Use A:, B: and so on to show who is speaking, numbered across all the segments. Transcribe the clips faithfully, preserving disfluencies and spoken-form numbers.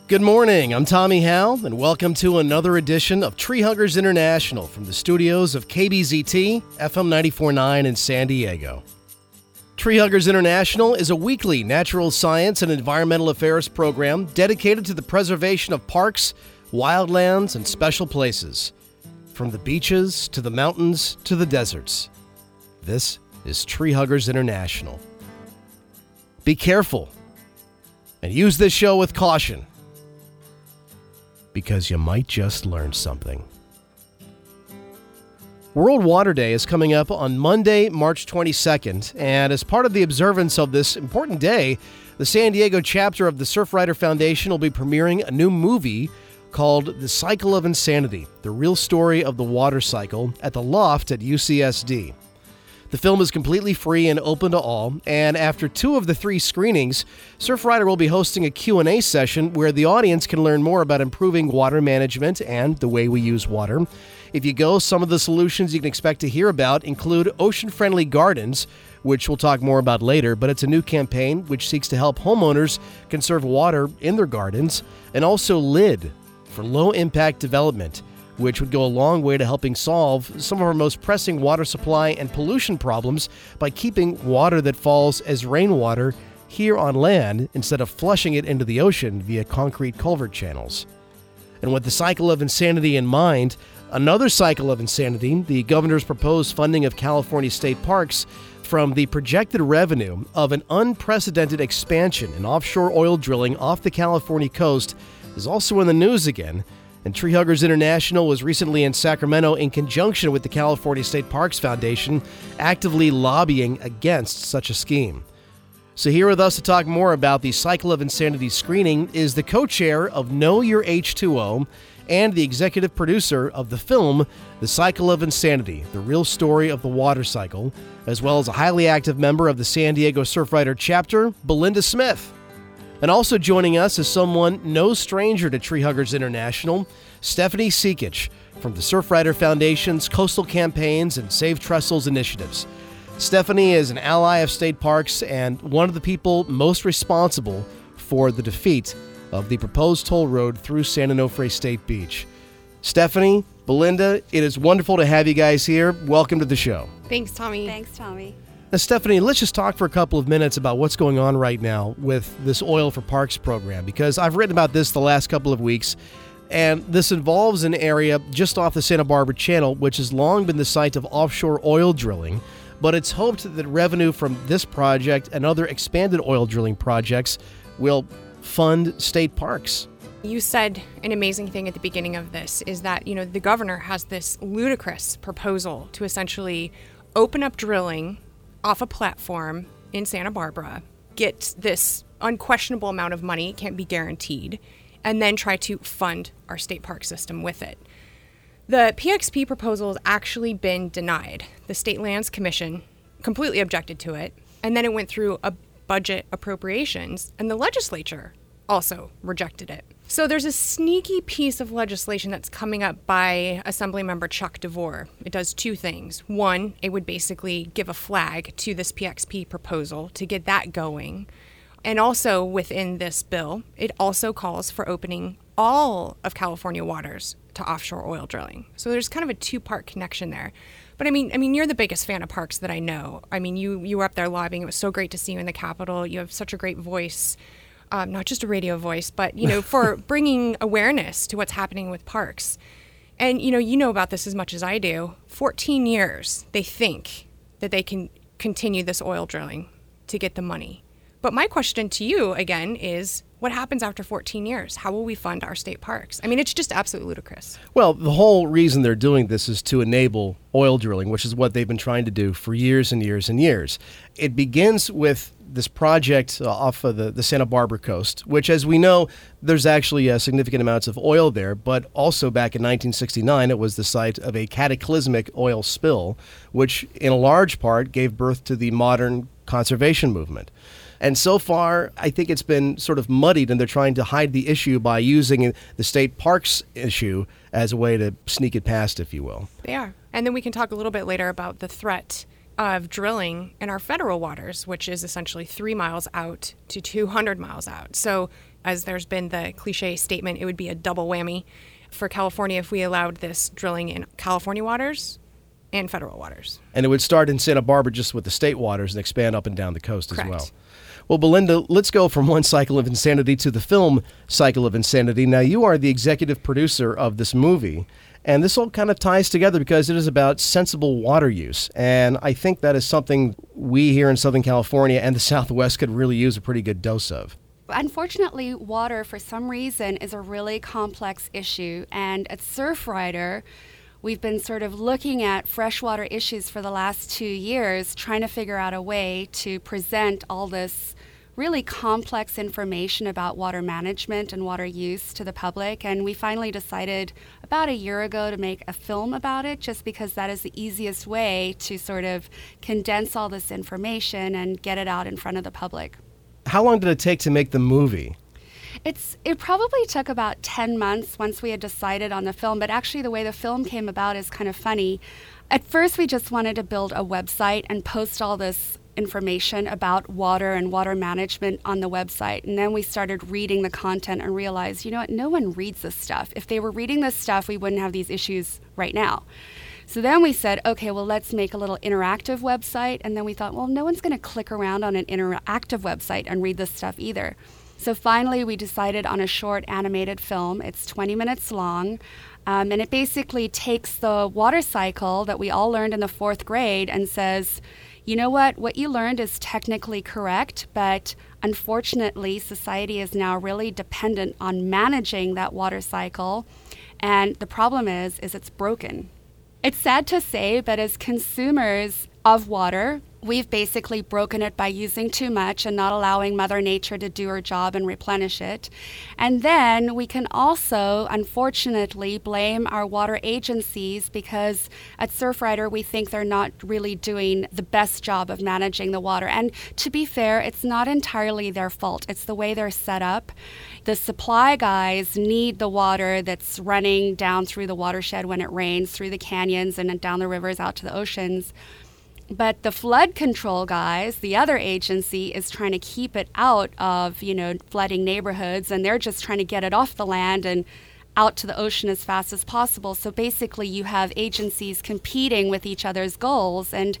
A: Good morning, I'm Tommy Howe, and welcome to another edition of Tree Huggers International from the studios of K B Z T, F M ninety-four point nine in San Diego. Tree Huggers International is a weekly natural science and environmental affairs program dedicated to the preservation of parks, wildlands, and special places. From the beaches to the mountains to the deserts. This is Tree Huggers International. Be careful and use this show with caution, because you might just learn something. World Water Day is coming up on Monday, March twenty-second, and as part of the observance of this important day, the San Diego chapter of the Surfrider Foundation will be premiering a new movie called The Cycle of Insanity, the real story of the water cycle at the Loft at U C S D. The film is completely free and open to all, and after two of the three screenings, Surfrider will be hosting a Q and A session where the audience can learn more about improving water management and the way we use water. If you go, some of the solutions you can expect to hear about include Ocean-Friendly Gardens, which we'll talk more about later, but it's a new campaign which seeks to help homeowners conserve water in their gardens, and also LID, for Low-Impact Development, which would go a long way to helping solve some of our most pressing water supply and pollution problems by keeping water that falls as rainwater here on land instead of flushing it into the ocean via concrete culvert channels. And with the cycle of insanity in mind, another cycle of insanity, the governor's proposed funding of California state parks from the projected revenue of an unprecedented expansion in offshore oil drilling off the California coast, is also in the news again. And Tree Huggers International was recently in Sacramento in conjunction with the California State Parks Foundation, actively lobbying against such a scheme. So here with us to talk more about the Cycle of Insanity screening is the co-chair of Know Your H two O and the executive producer of the film The Cycle of Insanity, the real story of the water cycle, as well as a highly active member of the San Diego Surfrider chapter, Belinda Smith. And also joining us is someone no stranger to Tree Huggers International, Stephanie Seekich from the Surfrider Foundation's Coastal Campaigns and Save Trestles initiatives. Stephanie is an ally of state parks and one of the people most responsible for the defeat of the proposed toll road through San Onofre State Beach. Stephanie, Belinda, it is wonderful to have you guys here. Welcome to the show.
B: Thanks, Tommy.
C: Thanks, Tommy.
A: Now, Stephanie, let's just talk for a couple of minutes about what's going on right now with this Oil for Parks program, because I've written about this the last couple of weeks, and this involves an area just off the Santa Barbara Channel, which has long been the site of offshore oil drilling, but it's hoped that revenue from this project and other expanded oil drilling projects will fund state parks.
B: You said an amazing thing at the beginning of this, is that, you know, the governor has this ludicrous proposal to essentially open up drilling off a platform in Santa Barbara, get this unquestionable amount of money, can't be guaranteed, and then try to fund our state park system with it. The P X P proposal has actually been denied. The State Lands Commission completely objected to it, and then it went through a budget appropriations, and the legislature also rejected it. So there's a sneaky piece of legislation that's coming up by Assemblymember Chuck DeVore. It does two things. One, it would basically give a flag to this P X P proposal to get that going. And also within this bill, it also calls for opening all of California waters to offshore oil drilling. So there's kind of a two-part connection there. But I mean, I mean, you're the biggest fan of parks that I know. I mean, you you were up there lobbying. It was so great to see you in the Capitol. You have such a great voice. Um, not just a radio voice, but, you know, for bringing awareness to what's happening with parks. And, you know, you know about this as much as I do. fourteen years, they think that they can continue this oil drilling to get the money. But my question to you, again, is what happens after fourteen years? How will we fund our state parks? I mean, it's just absolutely ludicrous.
A: Well, the whole reason they're doing this is to enable oil drilling, which is what they've been trying to do for years and years and years. It begins with this project uh, off of the, the Santa Barbara coast, which, as we know, there's actually uh, significant amounts of oil there, but also back in nineteen sixty-nine, it was the site of a cataclysmic oil spill, which in a large part gave birth to the modern conservation movement. And so far, I think it's been sort of muddied, and they're trying to hide the issue by using the state parks issue as a way to sneak it past, if you will.
B: They are. And then we can talk a little bit later about the threat of drilling in our federal waters, which is essentially three miles out to two hundred miles out. So as there's been the cliche statement, it would be a double whammy for California if we allowed this drilling in California waters and federal waters.
A: And it would start in Santa Barbara just with the state waters and expand up and down the coast
B: Correct.
A: as well. Well, Belinda, let's go from one cycle of insanity to the film Cycle of Insanity. Now, you are the executive producer of this movie, and this all kind of ties together because it is about sensible water use. And I think that is something we here in Southern California and the Southwest could really use a pretty good dose of.
C: Unfortunately, water, for some reason, is a really complex issue. And at Surfrider, we've been sort of looking at freshwater issues for the last two years, trying to figure out a way to present all this really complex information about water management and water use to the public. And we finally decided about a year ago to make a film about it, just because that is the easiest way to sort of condense all this information and get it out in front of the public.
A: How long did it take to make the movie?
C: It's it probably took about ten months once we had decided on the film, but actually the way the film came about is kind of funny. At first, we just wanted to build a website and post all this information about water and water management on the website. And then we started reading the content and realized, you know what, no one reads this stuff. If they were reading this stuff, we wouldn't have these issues right now. So then we said, okay, well, let's make a little interactive website. And then we thought, well, no one's going to click around on an interactive website and read this stuff either. So finally, we decided on a short animated film. It's twenty minutes long, um, and it basically takes the water cycle that we all learned in the fourth grade and says, you know what, what you learned is technically correct, but unfortunately, society is now really dependent on managing that water cycle, and the problem is, is it's broken. It's sad to say, but as consumers of water, we've basically broken it by using too much and not allowing Mother Nature to do her job and replenish it. And then we can also, unfortunately, blame our water agencies because at Surfrider we think they're not really doing the best job of managing the water. And to be fair, it's not entirely their fault. It's the way they're set up. The supply guys need the water that's running down through the watershed when it rains, through the canyons and down the rivers out to the oceans. But the flood control guys, the other agency, is trying to keep it out of, you know, flooding neighborhoods, and they're just trying to get it off the land and out to the ocean as fast as possible. So basically you have agencies competing with each other's goals. And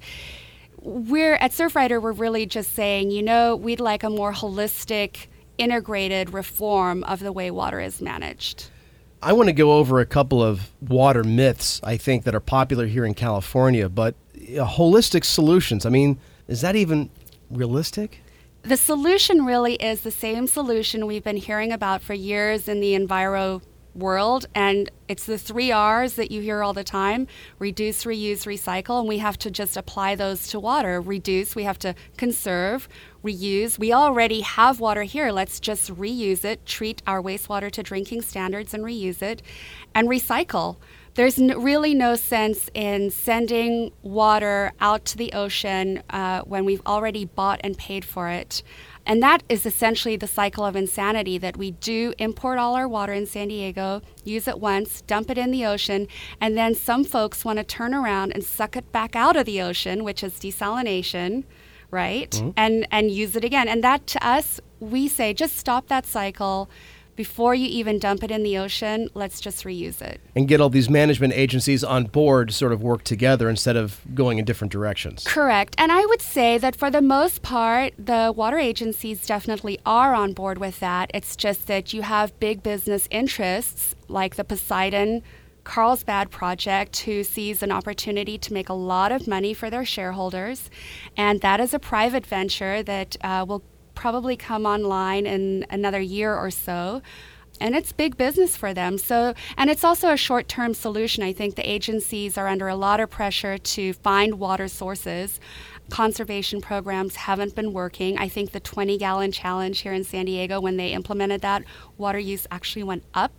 C: we're at Surfrider, we're really just saying, you know, we'd like a more holistic, integrated reform of the way water is managed.
A: I want to go over a couple of water myths, I think, that are popular here in California, but uh, holistic solutions, I mean, is that even realistic?
C: The solution really is the same solution we've been hearing about for years in the enviro world, and it's the three R's that you hear all the time: reduce, reuse, recycle, and we have to just apply those to water. Reduce, we have to conserve. Reuse, we already have water here, let's just reuse it, treat our wastewater to drinking standards and reuse it. And recycle. There's n- really no sense in sending water out to the ocean uh, when we've already bought and paid for it. And that is essentially the cycle of insanity, that we do import all our water in San Diego, use it once, dump it in the ocean, and then some folks want to turn around and suck it back out of the ocean, which is desalination, right? Mm-hmm. And and use it again. And that, to us, we say, just stop that cycle. Before you even dump it in the ocean, let's just reuse it.
A: And get all these management agencies on board to sort of work together instead of going in different directions.
C: Correct. And I would say that for the most part, the water agencies definitely are on board with that. It's just that you have big business interests like the Poseidon Carlsbad project, who sees an opportunity to make a lot of money for their shareholders. And that is a private venture that uh, will probably come online in another year or so. And it's big business for them. So, and it's also a short-term solution. I think the agencies are under a lot of pressure to find water sources. Conservation programs haven't been working. I think the twenty-gallon challenge here in San Diego, when they implemented that, water use actually went up.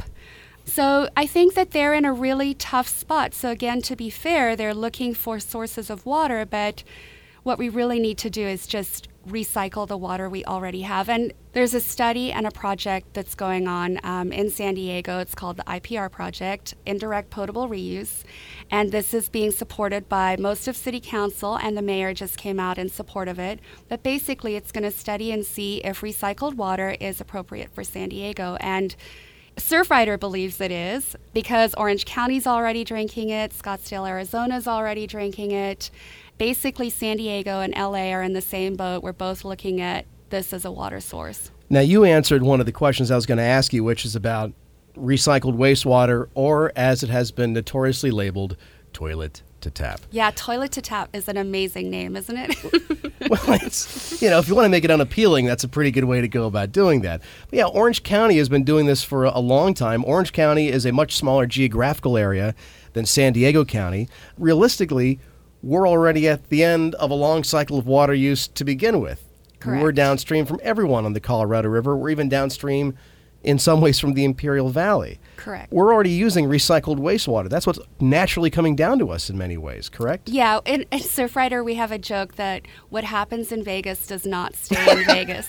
C: So I think that they're in a really tough spot. So again, to be fair, they're looking for sources of water, but what we really need to do is just recycle the water we already have. And there's a study and a project that's going on um, in San Diego. It's called the I P R project, Indirect Potable Reuse. And this is being supported by most of City Council, and the mayor just came out in support of it. But basically, it's going to study and see if recycled water is appropriate for San Diego. And Surfrider believes it is, because Orange County's already drinking it, Scottsdale, Arizona's already drinking it. Basically, San Diego and L A are in the same boat. We're both looking at this as a water source.
A: Now, you answered one of the questions I was going to ask you, which is about recycled wastewater, or as it has been notoriously labeled, toilet to tap.
C: Yeah, toilet to tap is an amazing name, isn't it?
A: Well, it's, you know, if you want to make it unappealing, that's a pretty good way to go about doing that. But yeah, Orange County has been doing this for a long time. Orange County is a much smaller geographical area than San Diego County. Realistically, we're already at the end of a long cycle of water use to begin with.
C: Correct.
A: We're downstream from everyone on the Colorado River. We're even downstream in some ways from the Imperial Valley.
C: Correct.
A: We're already using recycled wastewater. That's what's naturally coming down to us in many ways, correct?
C: Yeah, in, in Surfrider, we have a joke that what happens in Vegas does not stay in Vegas.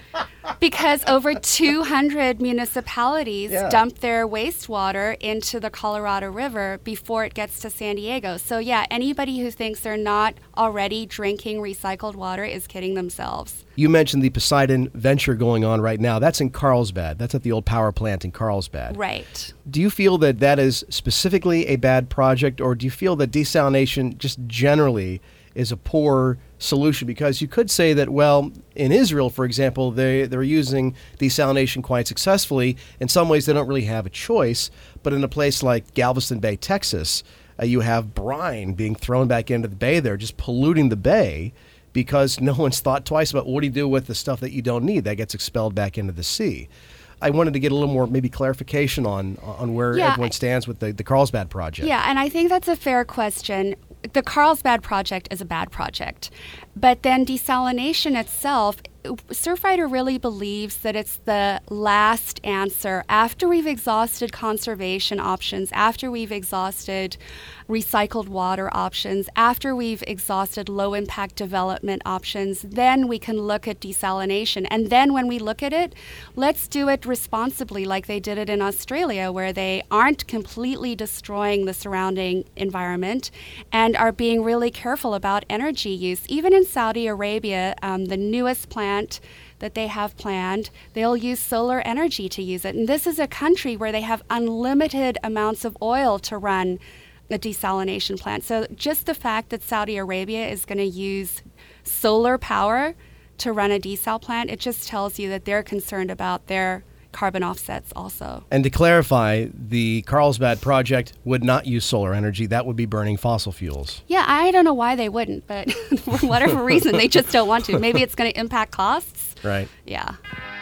C: Because over two hundred municipalities
A: Yeah.
C: dump their wastewater into the Colorado River before it gets to San Diego. So yeah, anybody who thinks they're not already drinking recycled water is kidding themselves.
A: You mentioned the Poseidon venture going on right now. That's in Carlsbad. That's at the old power plant in Carlsbad.
C: Right.
A: Do you feel that that is specifically a bad project, or do you feel that desalination just generally is a poor solution? Because you could say that, well, in Israel, for example, they, they're using desalination quite successfully. In some ways, they don't really have a choice. But in a place like Galveston Bay, Texas, uh, you have brine being thrown back into the bay there, just polluting the bay, because no one's thought twice about what do you do with the stuff that you don't need that gets expelled back into the sea. I wanted to get a little more maybe clarification on on where
C: Yeah,
A: everyone stands with the, the Carlsbad project.
C: Yeah, and I think that's a fair question. The Carlsbad project is a bad project. But then desalination itself, Surfrider really believes that it's the last answer. After we've exhausted conservation options, after we've exhausted recycled water options, after we've exhausted low-impact development options, then we can look at desalination. And then when we look at it, let's do it responsibly like they did it in Australia, where they aren't completely destroying the surrounding environment and are being really careful about energy use. Even in Saudi Arabia, um, the newest plant that they have planned, they'll use solar energy to use it. And this is a country where they have unlimited amounts of oil to run a desalination plant. So just the fact that Saudi Arabia is going to use solar power to run a desal plant, it just tells you that they're concerned about their carbon offsets also.
A: And to clarify, the Carlsbad project would not use solar energy. That would be burning fossil fuels.
C: Yeah, I don't know why they wouldn't, but for whatever reason, they just don't want to. Maybe it's going to impact costs.
A: Right.
C: Yeah.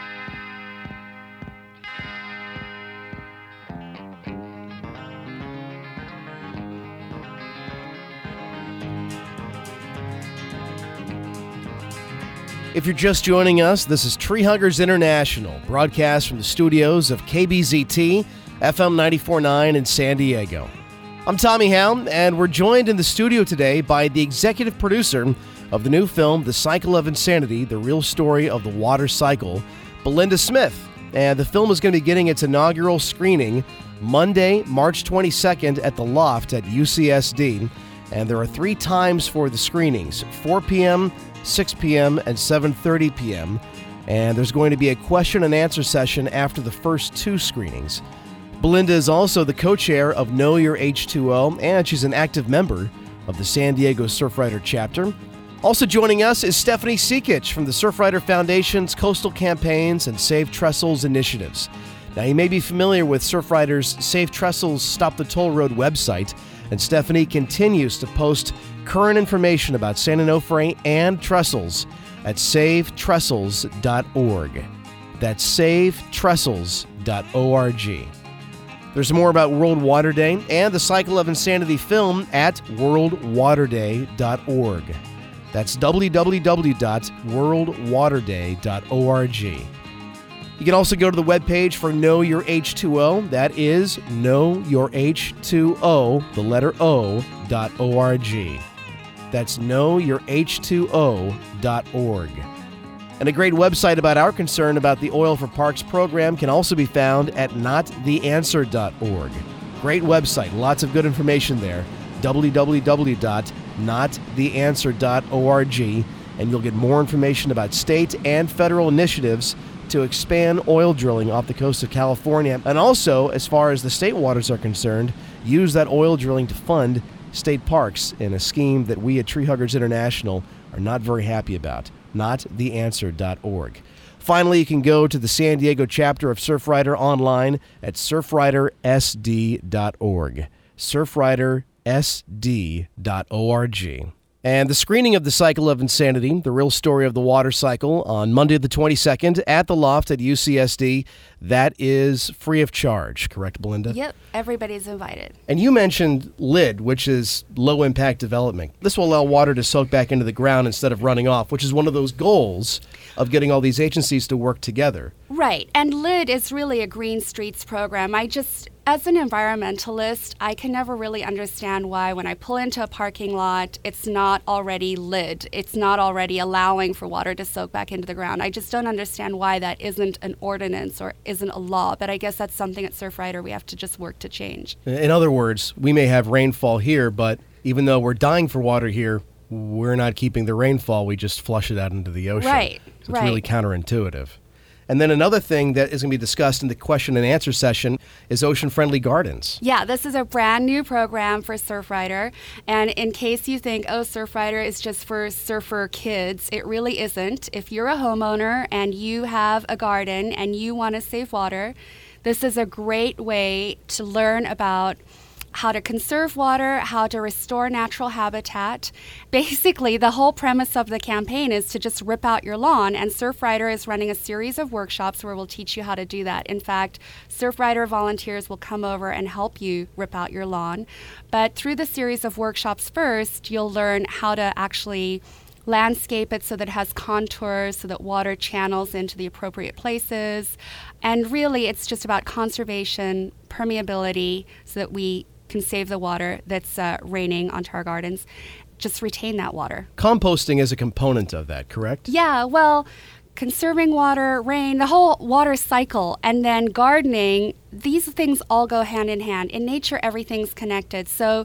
A: If you're just joining us, this is Tree Huggers International, broadcast from the studios of K B Z T, F M ninety-four point nine in San Diego. I'm Tommy Howe, and we're joined in the studio today by the executive producer of the new film, The Cycle of Insanity, the real story of the water cycle, Belinda Smith. And the film is going to be getting its inaugural screening Monday, March twenty-second at the Loft at U C S D. And there are three times for the screenings, four p.m., six p.m., and seven thirty p.m. And there's going to be a question and answer session after the first two screenings. Belinda is also the co-chair of Know Your H two O, and she's an active member of the San Diego Surfrider chapter. Also joining us is Stephanie Sikich from the Surfrider Foundation's Coastal Campaigns and Save Trestles initiatives. Now, you may be familiar with Surfrider's Save Trestles Stop the Toll Road website, and Stephanie continues to post current information about San Onofre and trestles at save trestles dot org. That's save trestles dot org. There's more about World Water Day and the Cycle of Insanity film at world water day dot org. That's w w w dot world water day dot org. You can also go to the webpage for Know Your H two O. That is know your h two o, the letter O, dot org. That's know your h two o dot org. And a great website about our concern about the Oil for Parks program can also be found at not the answer dot org. Great website, lots of good information there. w w w dot not the answer dot org, and you'll get more information about state and federal initiatives to expand oil drilling off the coast of California. And also, as far as the state waters are concerned, use that oil drilling to fund state parks in a scheme that we at Tree Huggers International are not very happy about. not the answer dot org. Finally, you can go to the San Diego chapter of Surfrider online at surfrider s d dot org. surfrider s d dot org. And the screening of The Cycle of Insanity, the real story of the water cycle, on Monday the twenty-second at the Loft at U C S D, that is free of charge, correct, Belinda?
C: Yep, everybody's invited.
A: And you mentioned L I D, which is low-impact development. This will allow water to soak back into the ground instead of running off, which is one of those goals of getting all these agencies to work together.
C: Right, and L I D is really a Green Streets program. I just, as an environmentalist, I can never really understand why when I pull into a parking lot, it's not already L I D. It's not already allowing for water to soak back into the ground. I just don't understand why that isn't an ordinance or isn't a law, but I guess that's something at Surfrider we have to just work to change.
A: In other words, we may have rainfall here, but even though we're dying for water here, we're not keeping the rainfall. We just flush it out into the ocean.
C: Right,
A: So it's
C: right.
A: really counterintuitive. And then another thing that is going to be discussed in the question and answer session is ocean-friendly gardens.
C: Yeah, this is a brand new program for Surfrider. And in case you think, oh, Surfrider is just for surfer kids, it really isn't. If you're a homeowner and you have a garden and you want to save water, this is a great way to learn about how to conserve water, how to restore natural habitat. Basically, the whole premise of the campaign is to just rip out your lawn, and Surfrider is running a series of workshops where we'll teach you how to do that. In fact, Surfrider volunteers will come over and help you rip out your lawn. But through the series of workshops first, you'll learn how to actually landscape it so that it has contours, so that water channels into the appropriate places. And really, it's just about conservation, permeability, so that we can save the water that's uh, raining onto our gardens. Just retain that water.
A: Composting is a component of that, correct?
C: Yeah, well, conserving water, rain, the whole water cycle, and then gardening, these things all go hand in hand. In nature, everything's connected. So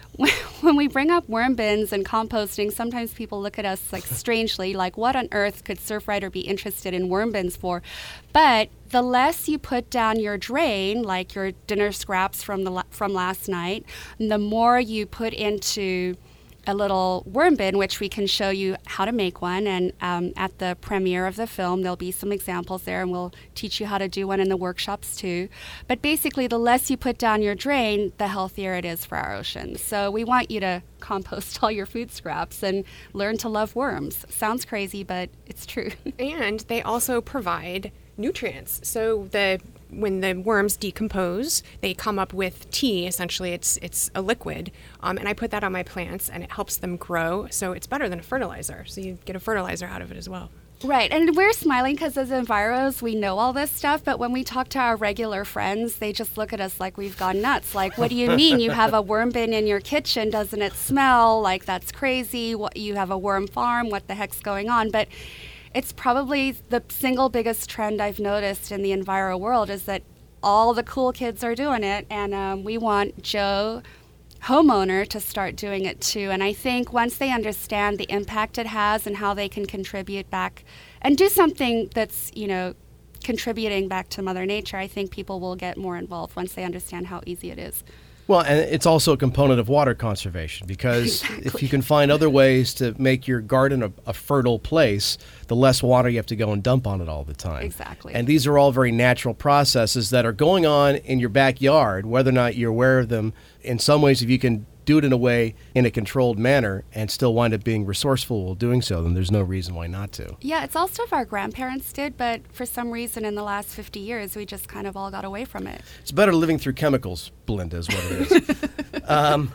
C: when we bring up worm bins and composting, sometimes people look at us like strangely, like what on earth could Surfrider be interested in worm bins for? But the less you put down your drain, like your dinner scraps from the from last night, the more you put into a little worm bin, which we can show you how to make one. And um, at the premiere of the film, there'll be some examples there, and we'll teach you how to do one in the workshops too. But basically, the less you put down your drain, the healthier it is for our oceans. So we want you to compost all your food scraps and learn to love worms. Sounds crazy, but it's true.
B: And they also provide nutrients. So the when the worms decompose, they come up with tea. Essentially, it's it's a liquid, um, and I put that on my plants, and it helps them grow. So it's better than a fertilizer. So you get a fertilizer out of it as well.
C: Right, and we're smiling because as enviros, we know all this stuff, but when we talk to our regular friends, they just look at us like we've gone nuts. Like, what do you mean you have a worm bin in your kitchen? Doesn't it smell? Like, that's crazy. What, you have a worm farm? What the heck's going on? But it's probably the single biggest trend I've noticed in the enviro world is that all the cool kids are doing it, and um, we want Joe, homeowner, to start doing it too. And I think once they understand the impact it has and how they can contribute back and do something that's, you know, contributing back to Mother Nature, I think people will get more involved once they understand how easy it is.
A: Well, and it's also a component of water conservation because
C: Exactly.
A: if you can find other ways to make your garden a, a fertile place, the less water you have to go and dump on it all the time.
C: Exactly.
A: And these are all very natural processes that are going on in your backyard, whether or not you're aware of them. In some ways, if you can do it in a way, in a controlled manner, and still wind up being resourceful while doing so, then there's no reason why not to.
C: Yeah, it's all stuff our grandparents did, but for some reason in the last fifty years, we just kind of all got away from it.
A: It's better living through chemicals, Belinda, is what it is. um,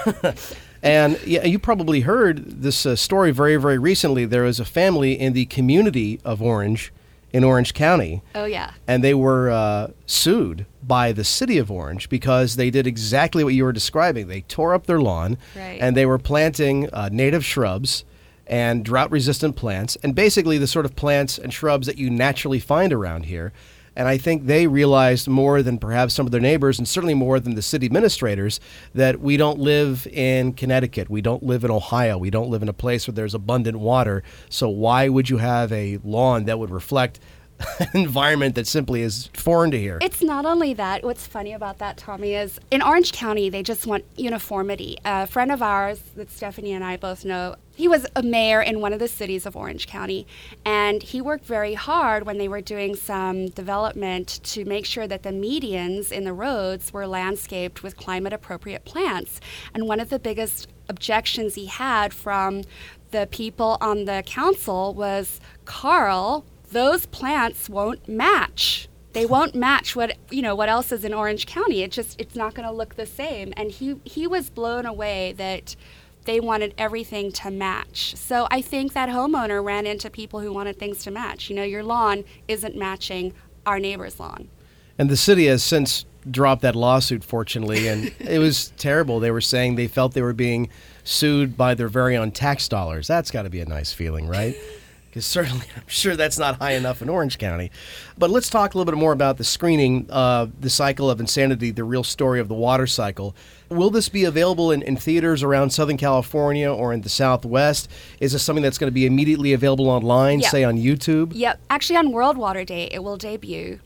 A: and yeah, you probably heard this uh, story very, very recently. There was a family in the community of Orange, in Orange County,
C: Oh, yeah.
A: and they were uh, sued by the city of Orange because they did exactly what you were describing. They tore up their lawn,
C: Right.
A: and they were planting uh, native shrubs, and drought-resistant plants, and basically the sort of plants and shrubs that you naturally find around here. And I think they realized more than perhaps some of their neighbors, and certainly more than the city administrators, that we don't live in Connecticut. We don't live in Ohio. We don't live in a place where there's abundant water. So why would you have a lawn that would reflect an environment that simply is foreign to here?
C: It's not only that. What's funny about that, Tommy, is in Orange County, they just want uniformity. A friend of ours that Stephanie and I both know, he was a mayor in one of the cities of Orange County, and he worked very hard when they were doing some development to make sure that the medians in the roads were landscaped with climate-appropriate plants. And one of the biggest objections he had from the people on the council was, Carl, those plants won't match. They won't match what you know what else is in Orange County. It just it's not going to look the same. And he he was blown away that they wanted everything to match. So I think that homeowner ran into people who wanted things to match. You know, your lawn isn't matching our neighbor's lawn.
A: And the city has since dropped that lawsuit, fortunately, and it was terrible. They were saying they felt they were being sued by their very own tax dollars. That's got to be a nice feeling, right? Because certainly I'm sure that's not high enough in Orange County. But let's talk a little bit more about the screening, uh, The Cycle of Insanity, the real story of the water cycle. Will this be available in, in theaters around Southern California or in the Southwest? Is this something that's going to be immediately available online,
C: Yep.
A: say on YouTube?
C: Yep. Actually, on World Water Day, it will debut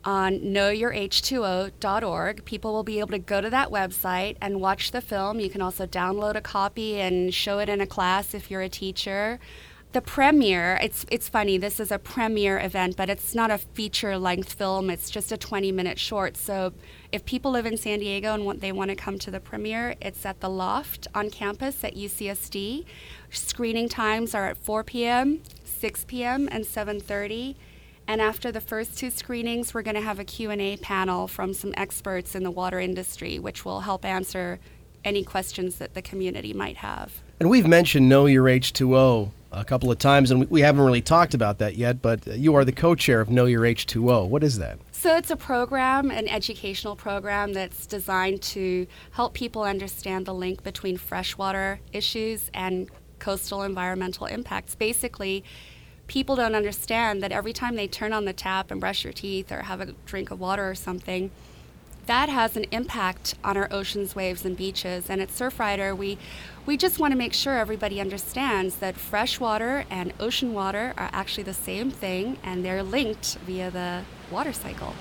C: on know your H two O dot org. People will be able to go to that website and watch the film. You can also download a copy and show it in a class if you're a teacher. The premiere, it's it's funny, this is a premiere event, but it's not a feature-length film. It's just a twenty-minute short. So if people live in San Diego and want, they want to come to the premiere, it's at the Loft on campus at U C S D. Screening times are at four p.m., six p.m., and seven thirty. And after the first two screenings, we're going to have a Q and A panel from some experts in the water industry, which will help answer any questions that the community might have.
A: And we've mentioned Know Your H two O a couple of times, and we haven't really talked about that yet, but you are the co-chair of Know Your H two O. What is that?
C: So it's a program, an educational program that's designed to help people understand the link between freshwater issues and coastal environmental impacts. Basically, people don't understand that every time they turn on the tap and brush your teeth or have a drink of water or something, that has an impact on our oceans, waves, and beaches. And at Surfrider, we we just want to make sure everybody understands that fresh water and ocean water are actually the same thing, and they're linked via the water cycle.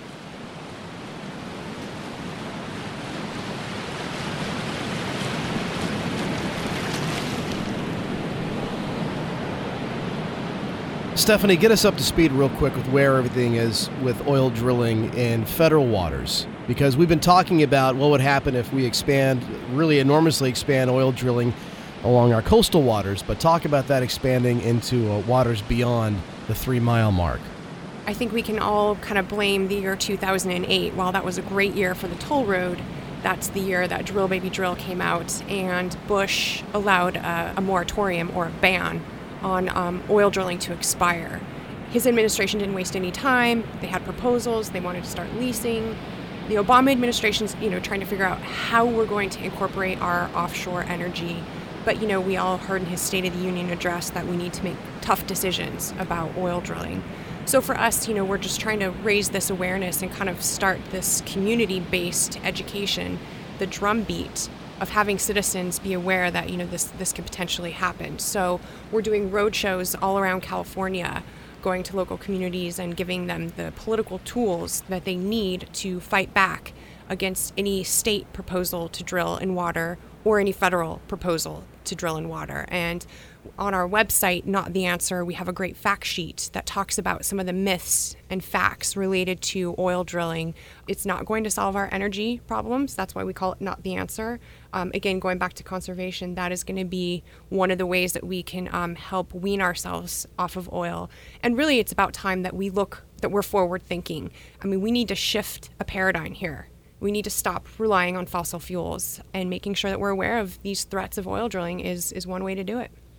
A: Stephanie, get us up to speed real quick with where everything is with oil drilling in federal waters. Because we've been talking about what would happen if we expand, really enormously expand oil drilling along our coastal waters, but talk about that expanding into uh, waters beyond the three-mile mark.
B: I think we can all kind of blame the year two thousand eight. While that was a great year for the toll road, that's the year that Drill Baby Drill came out, and Bush allowed a, a moratorium or a ban on um, oil drilling to expire. His administration didn't waste any time. They had proposals. They wanted to start leasing. The Obama administration's, you know, trying to figure out how we're going to incorporate our offshore energy. But, you know, we all heard in his State of the Union address that we need to make tough decisions about oil drilling. So for us, you know, we're just trying to raise this awareness and kind of start this community-based education, the drumbeat of having citizens be aware that, you know, this this could potentially happen. So we're doing road shows all around California, going to local communities and giving them the political tools that they need to fight back against any state proposal to drill in water or any federal proposal to drill in water. And on our website, Not the Answer, we have a great fact sheet that talks about some of the myths and facts related to oil drilling. It's not going to solve our energy problems. That's why we call it Not the Answer. Um, again, going back to conservation, that is going to be one of the ways that we can um, help wean ourselves off of oil. And really, it's about time that we look, that we're forward thinking. I mean, we need to shift a paradigm here. We need to stop relying on fossil fuels, and making sure that we're aware of these threats of oil drilling is, is one way to do it.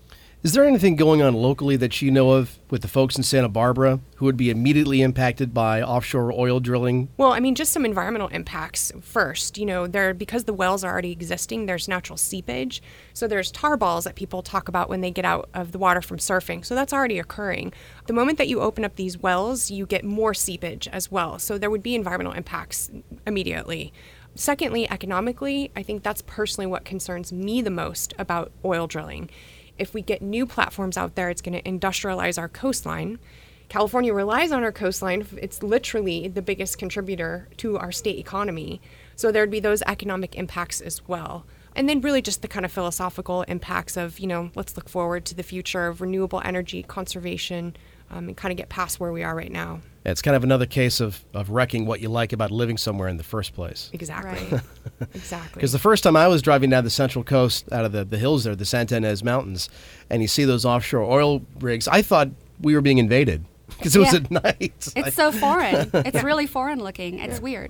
A: Is there anything going on locally that you know of with the folks in Santa Barbara who would be immediately impacted by offshore oil drilling?
B: Well, I mean, just some environmental impacts first. You know, there because the wells are already existing, there's natural seepage. So there's tar balls that people talk about when they get out of the water from surfing. So that's already occurring. The moment that you open up these wells, you get more seepage as well. So there would be environmental impacts immediately. Secondly, economically, I think that's personally what concerns me the most about oil drilling. If we get new platforms out there, it's going to industrialize our coastline. California relies on our coastline. It's literally the biggest contributor to our state economy. So there'd be those economic impacts as well. And then really just the kind of philosophical impacts of, you know, let's look forward to the future of renewable energy, conservation, um, and kind of get past where we are right now.
A: It's kind of another case of, of wrecking what you like about living somewhere in the first place.
B: Exactly.
C: Right.
B: Exactly.
A: Because the first time I was driving down the Central Coast out of the, the hills there, the Santa Ynez Mountains, and you see those offshore oil rigs, I thought we were being invaded because it was
C: Yeah.
A: at night.
C: It's so foreign. It's really foreign looking. It's weird.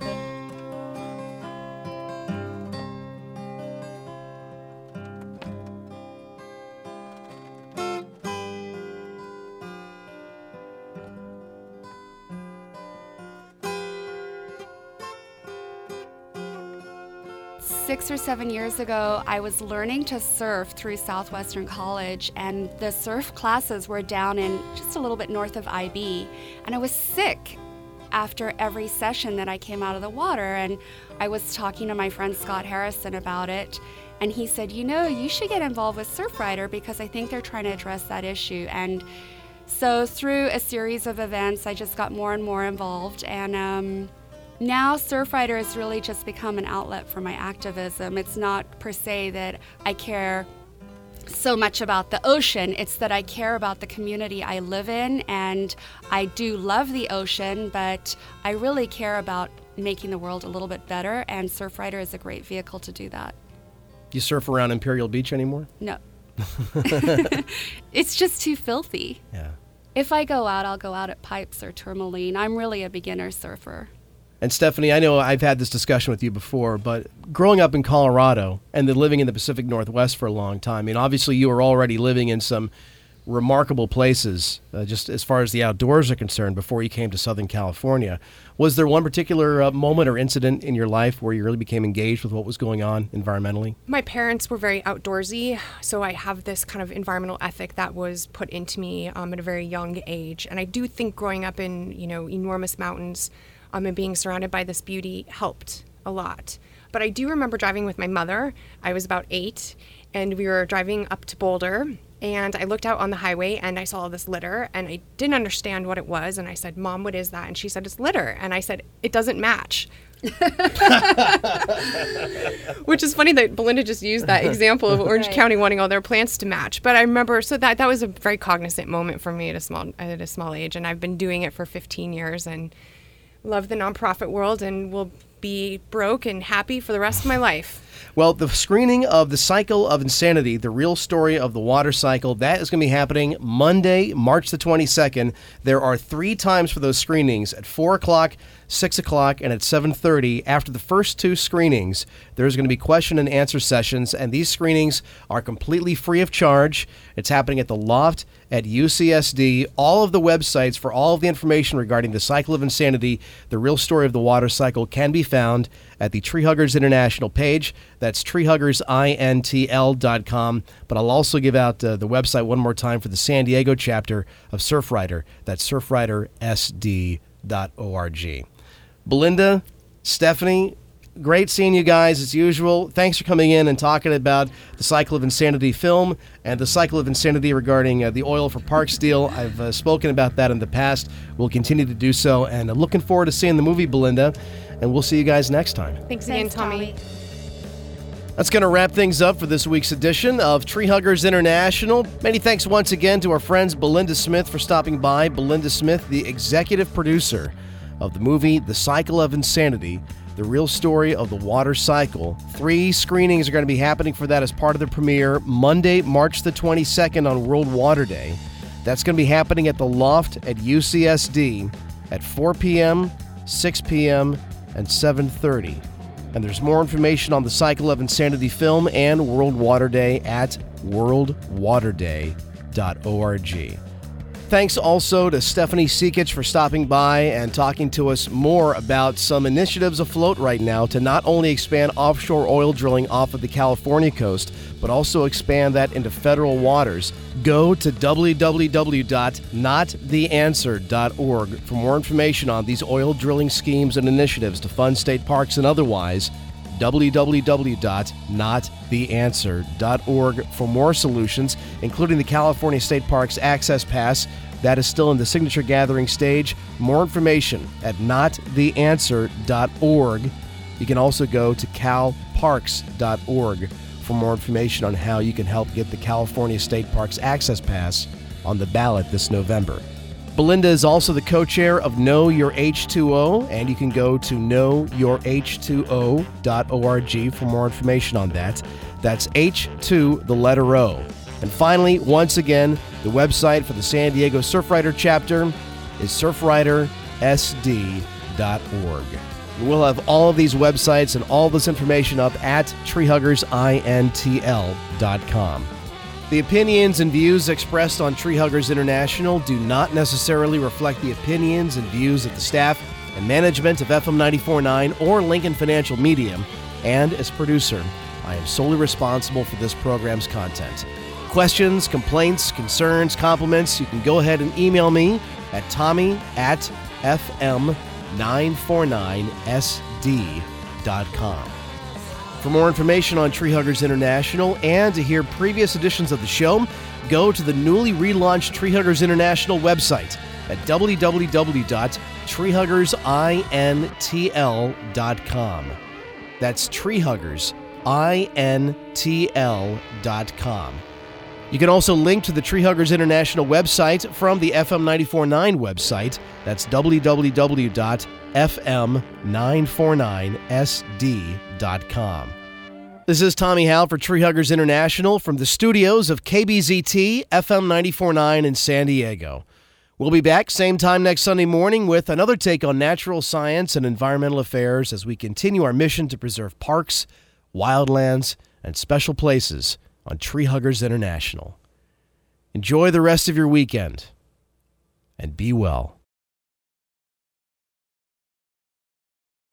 C: Six or seven years ago, I was learning to surf through Southwestern College, and the surf classes were down in just a little bit north of I B, and I was sick after every session that I came out of the water, and I was talking to my friend Scott Harrison about it, and he said, you know, you should get involved with Surfrider because I think they're trying to address that issue. And so through a series of events, I just got more and more involved, and um, now Surfrider has really just become an outlet for my activism. It's not per se that I care so much about the ocean, it's that I care about the community I live in, and I do love the ocean, but I really care about making the world a little bit better, and Surfrider is a great vehicle to do that.
A: Do you surf around Imperial Beach anymore?
C: No. It's just too filthy.
A: Yeah.
C: If I go out, I'll go out at Pipes or Tourmaline. I'm really a beginner surfer.
A: And Stephanie, I know I've had this discussion with you before, but growing up in Colorado and then living in the Pacific Northwest for a long time, I mean, obviously you were already living in some remarkable places, uh, just as far as the outdoors are concerned, before you came to Southern California. Was there one particular uh, moment or incident in your life where you really became engaged with what was going on environmentally?
B: My parents were very outdoorsy, so I have this kind of environmental ethic that was put into me um, at a very young age. And I do think growing up in, you know, enormous mountains um, and being surrounded by this beauty helped a lot. But I do remember driving with my mother. I was about eight, and we were driving up to Boulder, and I looked out on the highway and I saw this litter, and I didn't understand what it was. And I said, Mom, what is that? And she said, it's litter. And I said, it doesn't match. Which is funny that Belinda just used that example of Orange
C: Right.
B: County wanting all their plants to match. But I remember, so that that was a very cognizant moment for me at a small at a small age, and I've been doing it for fifteen years and love the nonprofit world and will be broke and happy for the rest of my life.
A: Well, the screening of The Cycle of Insanity, the real story of the water cycle, that is going to be happening Monday, March the twenty-second. There are three times for those screenings, at four o'clock, six o'clock, and at seven thirty. After the first two screenings, there's going to be question and answer sessions, and these screenings are completely free of charge. It's happening at the Loft at U C S D. All of the websites for all of the information regarding The Cycle of Insanity, the real story of the water cycle, can be found at the Tree Huggers International page. That's tree huggers intl dot com. But I'll also give out uh, the website one more time for the San Diego chapter of Surfrider. That's surfrider s d dot org. Belinda, Stephanie, great seeing you guys as usual. Thanks for coming in and talking about the Cycle of Insanity film and the Cycle of Insanity regarding uh, the oil for Parks deal. I've uh, spoken about that in the past. We'll continue to do so, and I'm looking forward to seeing the movie, Belinda, and we'll see you guys next time.
B: Thanks again,
C: Thanks,
B: Tommy.
A: That's going to wrap things up for this week's edition of Tree Huggers International. Many thanks once again to our friends Belinda Smith for stopping by. Belinda Smith, the executive producer of the movie The Cycle of Insanity, the real story of the water cycle. Three screenings are going to be happening for that as part of the premiere Monday, March the twenty-second on World Water Day. That's going to be happening at the Loft at U C S D at four p.m., six p.m., and seven thirty. And there's more information on the Cycle of Insanity film and World Water Day at world water day dot org. Thanks also to Stephanie Seekich for stopping by and talking to us more about some initiatives afloat right now to not only expand offshore oil drilling off of the California coast, but also expand that into federal waters. Go to w w w dot not the answer dot org for more information on these oil drilling schemes and initiatives to fund state parks and otherwise. w w w dot not the answer dot org for more solutions, including the California State Parks Access Pass. That is still in the signature gathering stage. More information at not the answer dot org. You can also go to cal parks dot org for more information on how you can help get the California State Parks Access Pass on the ballot this November. Belinda is also the co-chair of Know Your H two O, and you can go to know your h two o dot org for more information on that. That's H two, the letter O. And finally, once again, the website for the San Diego Surfrider chapter is surfrider s d dot org. We'll have all of these websites and all this information up at tree huggers intl dot com. The opinions and views expressed on Tree Huggers International do not necessarily reflect the opinions and views of the staff and management of F M ninety-four point nine or Lincoln Financial Media, and as producer, I am solely responsible for this program's content. Questions, complaints, concerns, compliments, you can go ahead and email me at tommy at f m nine four nine s d dot com. For more information on Tree Huggers International and to hear previous editions of the show, go to the newly relaunched Tree Huggers International website at w w w dot tree huggers intl dot com. That's tree huggers intl dot com. You can also link to the Tree Huggers International website from the F M ninety-four point nine website. That's w w w dot f m nine four nine s d dot com. This is Tommy Howe for Tree Huggers International from the studios of K B Z T F M ninety-four point nine in San Diego. We'll be back same time next Sunday morning with another take on natural science and environmental affairs as we continue our mission to preserve parks, wildlands, and special places on Tree Huggers International. Enjoy the rest of your weekend, and be well.